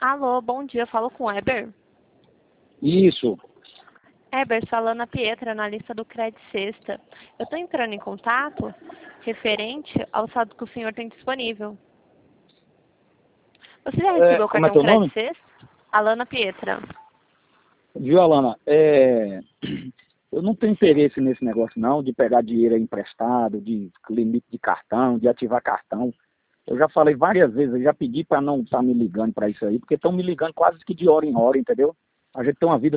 Alô, bom dia, falo com o Eber. Isso. Eber, sou a Alana Pietra, analista do Credit Sexta. Eu estou entrando em contato referente ao saldo que o senhor tem disponível. Você já recebeu o Como é cartão teu nome? Credit Sexta? Alana Pietra. Viu, Alana? Eu não tenho interesse nesse negócio não, de pegar dinheiro emprestado, de limite de cartão, de ativar cartão. Eu já falei várias vezes, eu já pedi para não estar me ligando para isso aí, porque estão me ligando quase que de hora em hora, entendeu? A gente tem uma vida